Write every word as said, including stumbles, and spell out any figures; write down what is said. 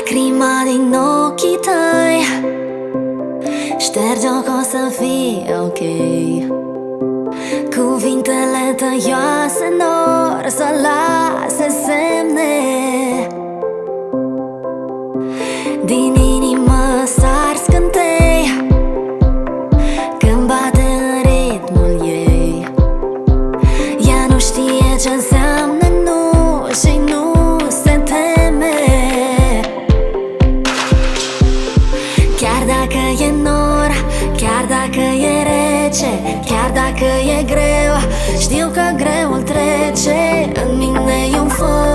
Lacrima din ochii tăi șterge-o că o să fie ok. Cuvintele tăioase n-or să lase semne. Din inimă sar scântei când bate în ritmul ei. Ea nu știe ce înseamnă nu și nu se teme. Chiar dacă e nor, chiar dacă e rece, chiar dacă e greu, știu că greul trece. În mine e un foc